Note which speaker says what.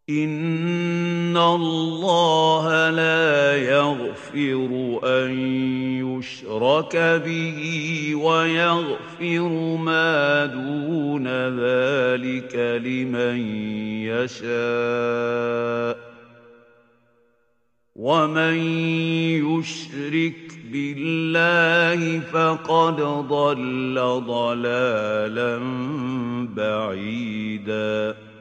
Speaker 1: إِنَّ اللَّهَ لَا يَغْفِرُ أَن يُشْرَكَ بِهِ وَيَغْفِرُ مَا دُونَ ذَلِكَ لِمَن يَشَاءُ ۚ وَمَن يُشْرِكْ بِاللَّهِ فَقَدْ ضَلَّ ضَلَالًا بَعِيدًا.